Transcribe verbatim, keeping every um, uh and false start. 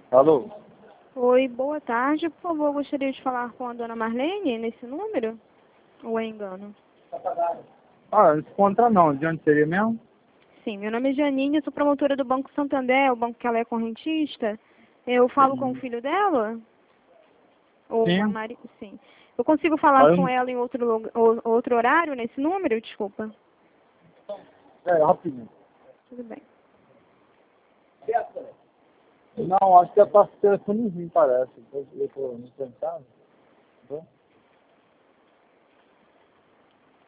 Alô? Oi, boa tarde. Por favor, eu gostaria de falar com a dona Marlene nesse número? Ou é engano? Ah, não se encontra não. De onde seria mesmo? Sim, meu nome é Janine, sou promotora do Banco Santander, o banco que ela é correntista. Eu falo com o filho dela? Ou a Sim. Mari... Sim. Eu consigo falar Ah, eu com não- ela em outro, lu- ou- outro horário nesse número? Desculpa. É, rapidinho. Tudo bem. Não, acho que é para telefonezinho, parece. Eu tô, eu tô no sentado.